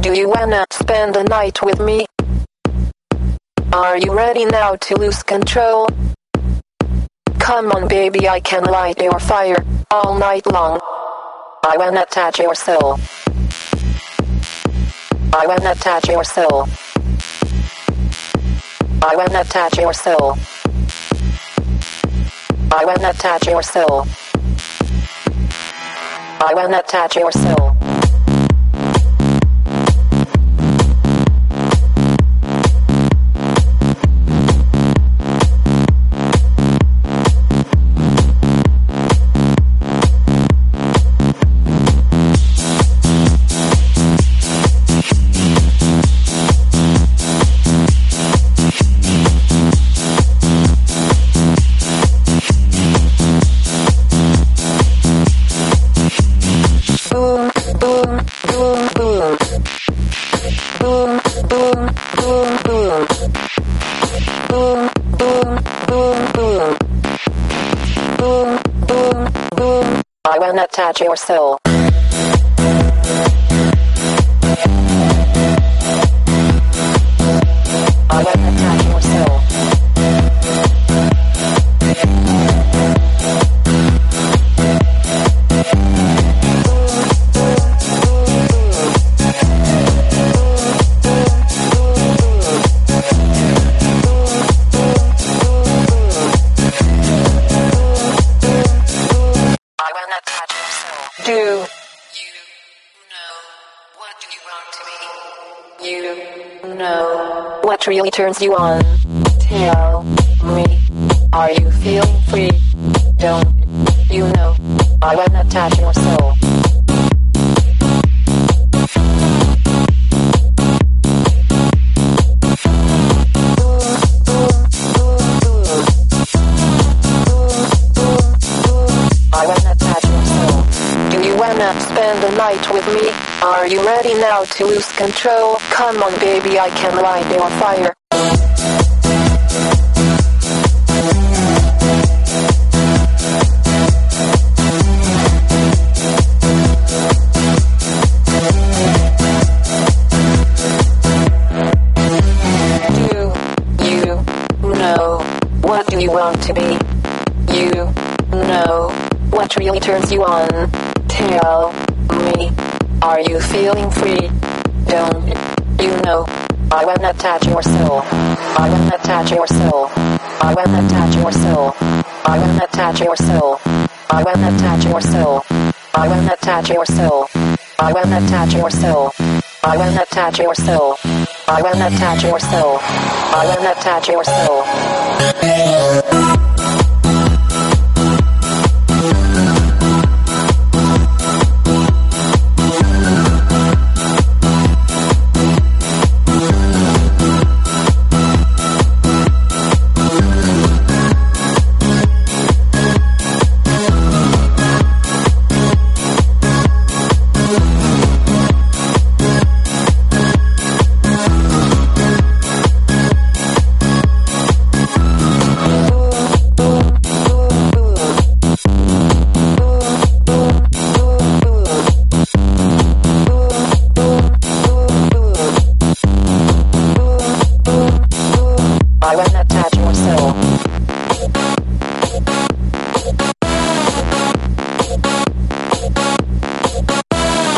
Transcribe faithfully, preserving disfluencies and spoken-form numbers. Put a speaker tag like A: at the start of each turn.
A: Do you wanna spend the night with me? Are you ready now to lose control? Come on baby, I can light your fire all night long. I wanna touch your soul. I wanna touch your soul. I wanna touch your soul. I wanna touch your soul. I wanna touch your soul. Boom, boom, boom, boom. Boom, boom, boom, boom. Boom, boom, boom, boom. Boom, boom, boom. I wanna touch your soul. I wanna touch your soul. Do you know what do you want to be? You know what really turns you on? Tell me, are you feeling free? Don't you know I wanna touch your soul? I wanna touch your soul. Do you wanna spend the night with me? Are you ready now to lose control? Come on baby, I can light your fire. Do you know what do you want to be? You know what really turns you on? Tell me, are you feeling free? Don't you know I wanna touch your soul? I wanna touch your soul. I wanna touch your soul. I wanna touch your soul. I wanna touch your soul. I wanna touch your soul. I wanna touch your soul. I wanna touch your soul. I wanna touch your soul. I wanna touch your soul.